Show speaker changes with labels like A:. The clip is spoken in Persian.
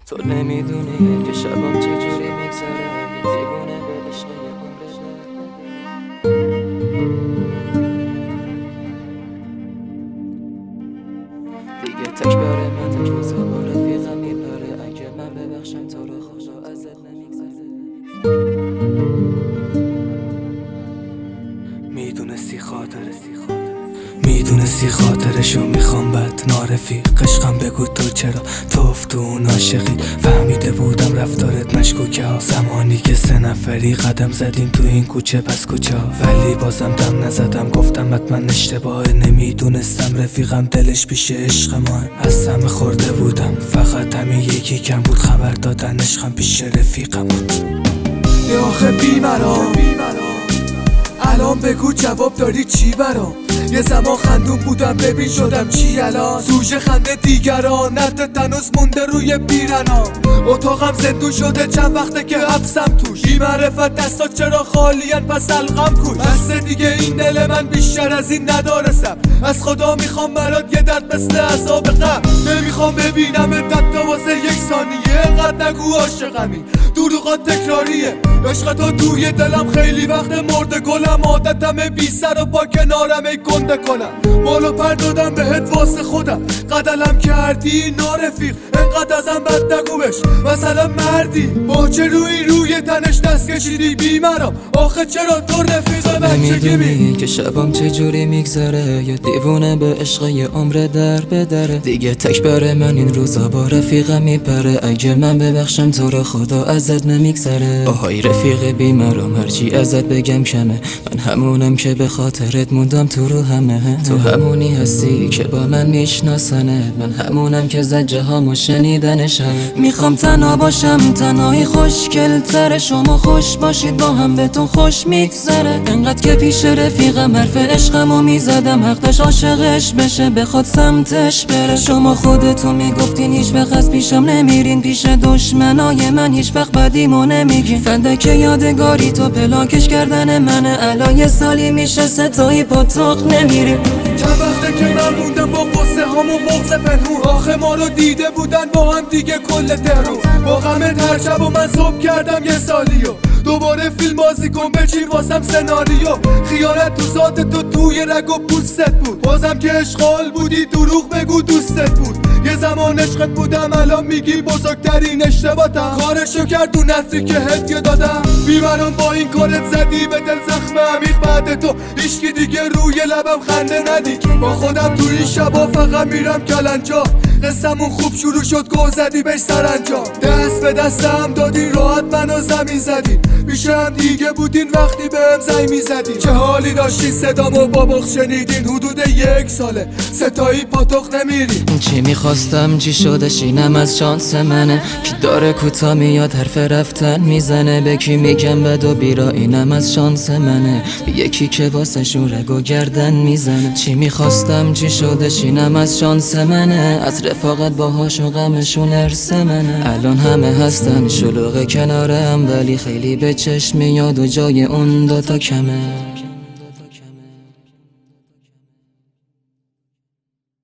A: تو نمیدونی که شبم چجوری میگذره، یه دیوونه به عشق یه عمره. دیگه تک بره من تک روزا با رفیقم میپره، اگه من ببخشم تو رو خدا ازت نمیگذره.
B: میدونستی خاطرشو میخوام بد نارفیق عشقم، بگو تو چرا توف تو اون عاشقی. فهمیده بودم رفتارت مشکوکه ها، زمانی که 3 نفری قدم زدیم تو این کوچه پس کوچه ها، ولی بازم دم نزدم، گفتم حتما اشتباهه. نمیدونستم رفیقم دلش پیش عشق ما، از همه خورده بودم، فقط همین یکی کم بود، خبر دادن عشقم پیش رفیقم بود.
C: آخه بیمرام الان بگو جواب داری چی برام؟ یه زمان خندون بودم ببین شدم چی الان؟ سوژه خنده دیگران، نت تنوز مونده روی پیرنام. اتاقم زندون شده چند وقته که حبسم توش، بی معرفت دستات چرا خالیان پس القم کوش. بس دیگه این دل من بیشتر از این ندارستم، از خدا میخوام برات یه درد مثل عذاب قبر. نمیخوام ببینم تا واسه 1 ثانیه، انقدر نگو عاشقمی، دروغات تکراریه. عشق تو توی دلم خیلی وقت مرده، گلم عادتم بی سر و پا کنارم ای گنده کنم. بالو پر دادم بهت واسه خودم، قدلم کردی نارفیق، انقدر ازم بد نگو بش مثلا مردی. با چه روی تنش دست کشیدی بیمرام، آخه چرا تو رفیق بچگی
A: نمیدونی که شبم چجوری میگذره، یه دیوونه به عشق یه عمر در بدره. دیگه تک بره من این روزا با رفیقم میپره، اگه من ببخشم تو رو خدا ازت نمیگذره. آهای رفیق بیمرام هرچی ازت بگم کمه، من همونم که به خاطرت موندم تو رو همه. تو همونی هستی که با من میشناسنت، من همونم که زجه هامو شنیدنشم. میخوام تنها باشم، تنهایی خوشگل تره، شما خوش باشید با هم بهتون خوش میگذره. انقدر که پیش رفیقم حرف عشقمو میزدم، حقش عاشقش بشه بخواد سمتش بره. شما خودتون میگفتین هیچ وقت از پیشم نمیرین، پیش دشمنای من هیچ وقت بدیمو نمیگین. فندک یادگاری تو پلاکش کردن منه، الان یه سالی میشه ستایی پاتاق نمیریم.
C: چند وقته که من موندم با قصه هامو بغض پنهون، آخه ما رو دیده بودن با هم دیگه کل ترون. با غمت هر شب و من صبح کردم یه سالیو، دوباره فیلم بازی کن بچین واسم سناریو. خیانت تو ذات تو توی رگ و پوستت بود، بازم که اشغال بودی دروغ بگو دوستت بود. یه زمان عشقت بودم الان میگی بزرگترین اشتباهتم، کارشو کرد تو نصری که هدیه دادم. بیمرام با این کارت زدی به دل زخم عمیق، بعد تو هیچکی دیگه روی لبم خنده ندید. با خودم تو این شبا فقط میرم کلنجا، قصمون خوب شروع شد گل زدی بهش سرانجام. دست به دستم دادی راحت منو زمین زدی، میشم دیگه بودین وقتی بهم زنگ میزدی. چه حالی داشتین صدامو با بغض شنیدین، حدود 1 ساله ستایی پاتوق نمیری.
A: چی میخواستم چی شدش اینم از شانس منه، کی داره کوتا میاد حرف رفتن میزنه. به کی میگم بد و بیرا اینم از شانس منه، یکی که واسه شورگ و گردن میزنه. چی میخواستم چی شدش اینم از شانس منه، از رفاقت باهاش و غمشون ارث منه. الان همه هستن شلوغ کنارم، ولی خیلی به چشم میاد و جای اون 2 تا کمه.